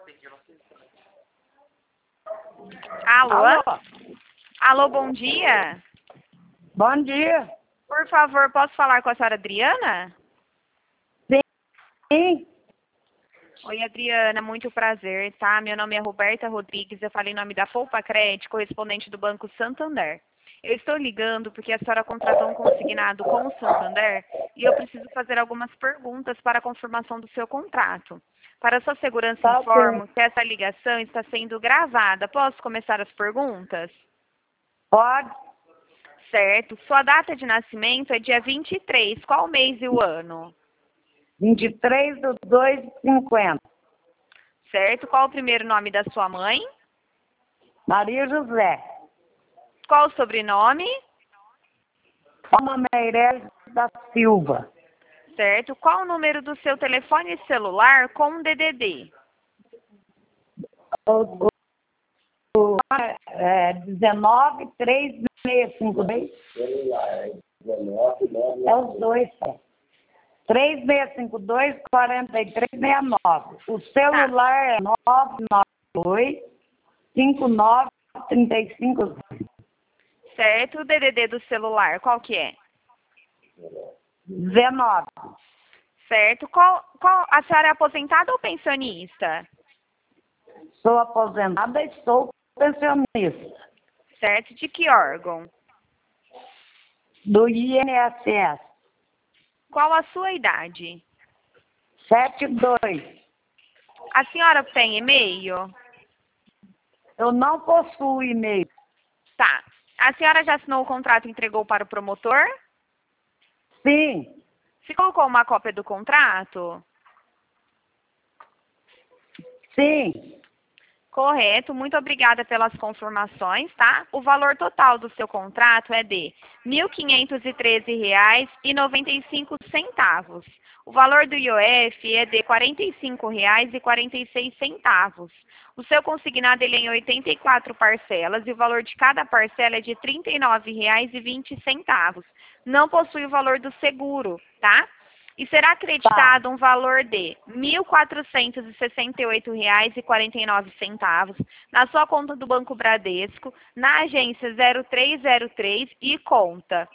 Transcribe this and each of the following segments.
Alô? Alô? Alô, bom dia. Bom dia. Por favor, posso falar com a senhora Adriana? Sim. Oi, Adriana, muito prazer, tá? Meu nome é Roberta Rodrigues, eu falei em nome da Poupa Crédito, correspondente do Banco Santander. Eu estou ligando porque a senhora contratou um consignado com o Santander e eu preciso fazer algumas perguntas para a confirmação do seu contrato. Para sua segurança, Tá informo ok. que essa ligação está sendo gravada. Posso começar as perguntas? Pode? Certo. Sua data de nascimento é dia 23. Qual mês e o ano? 23/2/50. Certo. Qual o primeiro nome da sua mãe? Maria José. Qual o sobrenome? Ana Meireles da Silva. Certo. Qual o número do seu telefone celular com DDD? 19 3652. É os dois, 3652-4369. O celular é 992-5935. Certo. O DDD do celular, qual que é? 19. Certo. A senhora é aposentada ou pensionista? Sou aposentada e sou pensionista Certo. De que órgão? do INSS. Qual a sua idade? 72. A senhora tem e-mail? Eu não possuo e-mail. Tá. A senhora já assinou o contrato e entregou para o promotor? Sim, Se colocou uma cópia do contrato? sim. Correto, muito obrigada pelas confirmações, tá? O valor total do seu contrato é de R$ 1.513,95. O valor do IOF é de R$ 45,46. O seu consignado ele é em 84 parcelas e o valor de cada parcela é de R$ 39,20. Não possui o valor do seguro, tá? E será acreditado um valor de R$ 1.468,49 na sua conta do Banco Bradesco, na agência 0303 e conta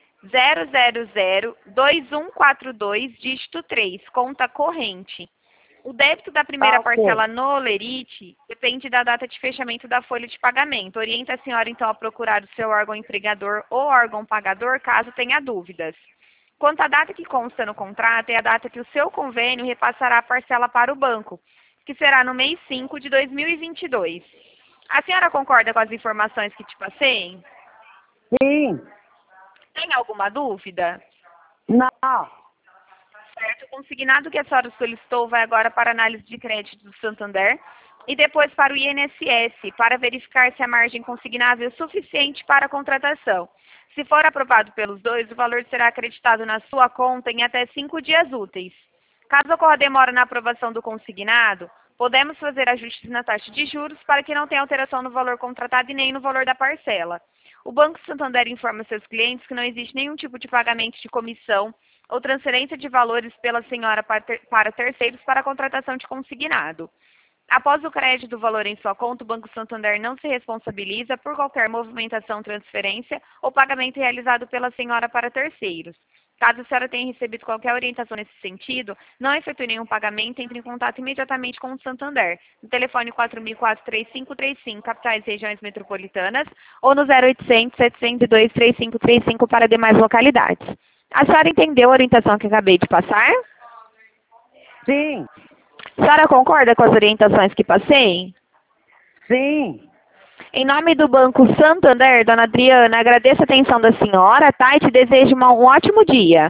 0002142, dígito 3, conta corrente. O débito da primeira Tá ok. parcela no Lerite depende da data de fechamento da folha de pagamento. Orienta a senhora, então, a procurar o seu órgão empregador ou órgão pagador, caso tenha dúvidas. Quanto à data que consta no contrato, é a data que o seu convênio repassará a parcela para o banco, que será no mês 5 de 2022. A senhora concorda com as informações que te passei? Sim. Tem alguma dúvida? Não. Certo. O consignado que a senhora solicitou vai agora para a análise de crédito do Santander e depois para o INSS, para verificar se a margem consignável é suficiente para a contratação. Se for aprovado pelos dois, o valor será acreditado na sua conta em até 5 dias úteis. Caso ocorra demora na aprovação do consignado, podemos fazer ajustes na taxa de juros para que não tenha alteração no valor contratado e nem no valor da parcela. O Banco Santander informa seus clientes que não existe nenhum tipo de pagamento de comissão ou transferência de valores pela senhora para terceiros para a contratação de consignado. Após o crédito do valor em sua conta, o Banco Santander não se responsabiliza por qualquer movimentação, transferência ou pagamento realizado pela senhora para terceiros. Caso a senhora tenha recebido qualquer orientação nesse sentido, não efetue nenhum pagamento, entre em contato imediatamente com o Santander, no telefone 4004-3535, capitais e regiões metropolitanas, ou no 0800-702-3535 para demais localidades. A senhora entendeu a orientação que acabei de passar? Sim. A senhora concorda com as orientações que passei? Sim. Em nome do Banco Santander, dona Adriana, agradeço a atenção da senhora, tá? E te desejo um ótimo dia.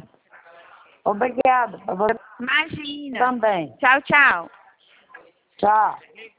Obrigada. Pra você Imagina. também. Tchau, tchau. Tchau.